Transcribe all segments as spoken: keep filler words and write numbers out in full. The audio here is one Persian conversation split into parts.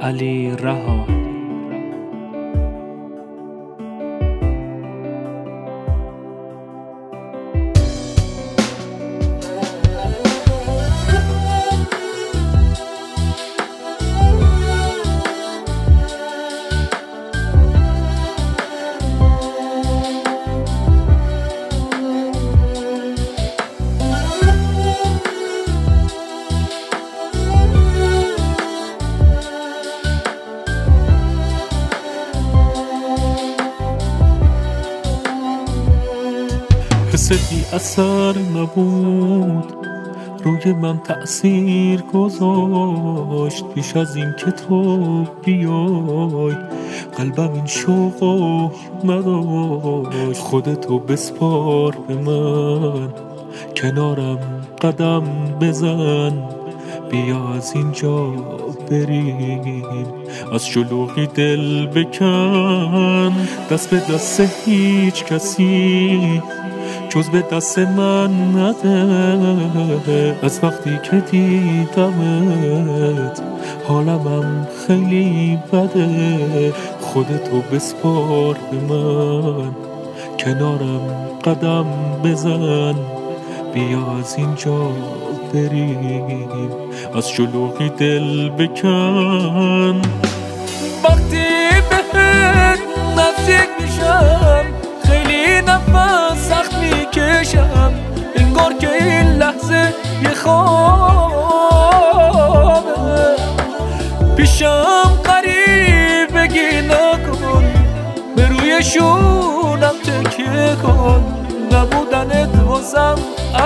علی رها. حست بی اثر نبود، روی من تأثیر گذاشت. پیش از این که تو بیای قلبم این شوقو نداشت. خودتو بسپار به من، کنارم قدم بزن. بیا از اینجا بریم، از شلوغی دل بکن. دست به دست هیچ کسی جز به دست من نده. از وقتی که دیدمت حالمم خیلی بده. خودتو بسپار به من، کنارم قدم بزن. بیا از اینجا بریم، از شلوغی دل بکن. وقتی بهت نزدیک میشم خیلی نفس سخت میکشم. انگار که این لحظه یه خوابه. پیشم غریبگی نکن، به روی شونم تکیه کن. نبودنت واسم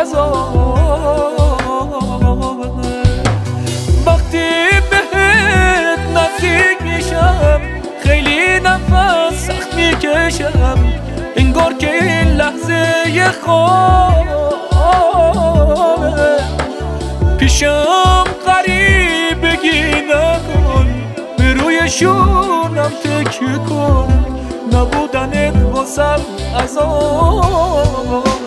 عذابه. وقتی بهت نزدیک میشم خیلی نفس سخت میکشم. انگار که این لحظه یه خوابه. پیشم غریبگی نکن، به روی شونم تکیه کن. نبودنت واسم عذابه.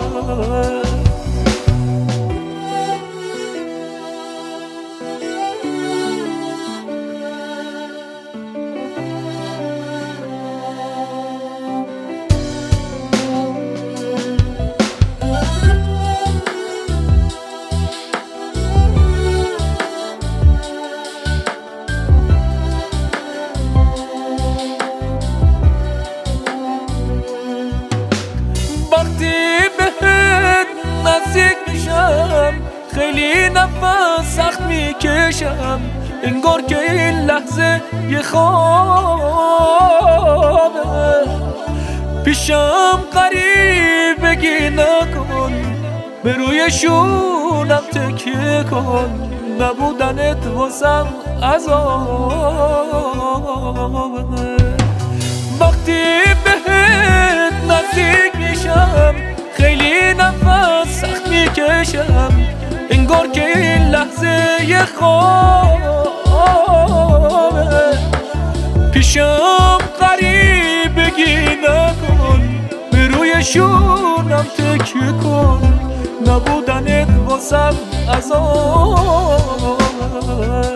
وقتی بهت نزدیک میشم خیلی نفس سخت میکشم. انگار که این لحظه یه خوابه. پیشم غریبگی نکن، به روی شونم تکیه کن. نبودنت واسم عذابه. وقتی بهت نزدیک میشم خیلی نفس سخت میکشم. انگار که این لحظه یه خوابه. پیشم غریبگی نکن، به روی شونم تکیه کن. نبودنت واسم عذابه.